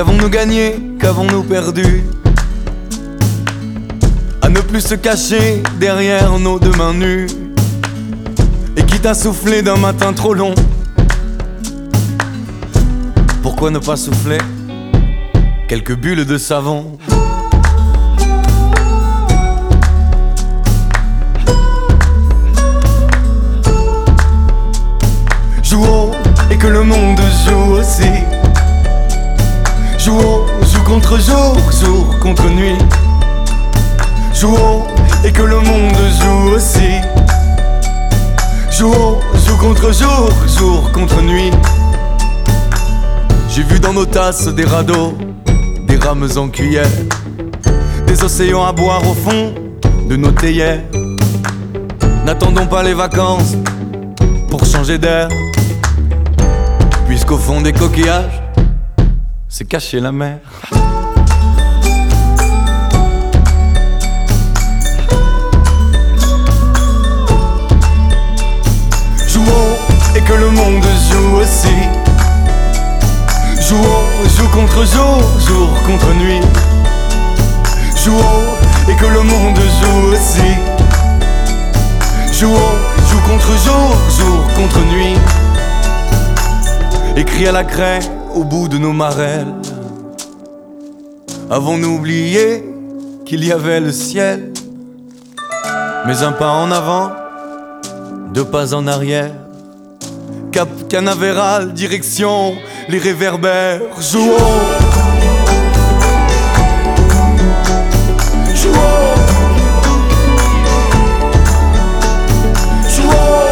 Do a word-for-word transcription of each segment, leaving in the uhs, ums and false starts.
Qu'avons-nous gagné, qu'avons-nous perdu? À ne plus se cacher derrière nos deux mains nues. Et quitte à souffler d'un matin trop long, pourquoi ne pas souffler quelques bulles de savon? Jouons et que le monde joue aussi. Jouons, joue contre jour, jour contre nuit. Jouons et que le monde joue aussi. Jouons, joue contre jour, jour contre nuit. J'ai vu dans nos tasses des radeaux, des rames en cuillère, des océans à boire au fond de nos théières. N'attendons pas les vacances pour changer d'air, puisqu'au fond des coquillages s'est cachée la mer. Jouons et que le monde joue aussi. Jouons, joue contre jour, jour contre nuit. Jouons et que le monde joue aussi. Jouons, joue contre jour, jour contre nuit. Écrit à la craie au bout de nos marelles. Avons-nous oublié qu'il y avait le ciel? Mais un pas en avant, deux pas en arrière. Cap Canaveral, direction les réverbères. Jouons, jouons, jouons,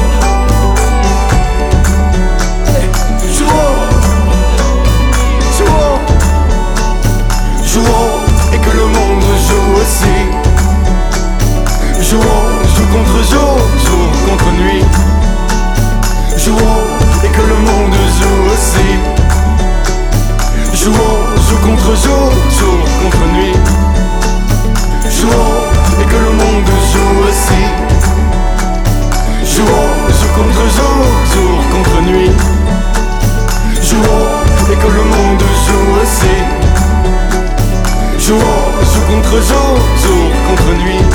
jouons, jouons, jouons et que le monde joue aussi. Jouons, joue contre jour, jour contre nuit. Jouons et que le monde joue aussi. Jouons, joue contre jour, jour contre nuit. Jouons et que le monde joue aussi. Jouons, joue contre jour, jour contre nuit. Jouons et que le monde joue aussi. Jouons, joue contre jour, jour contre nuit.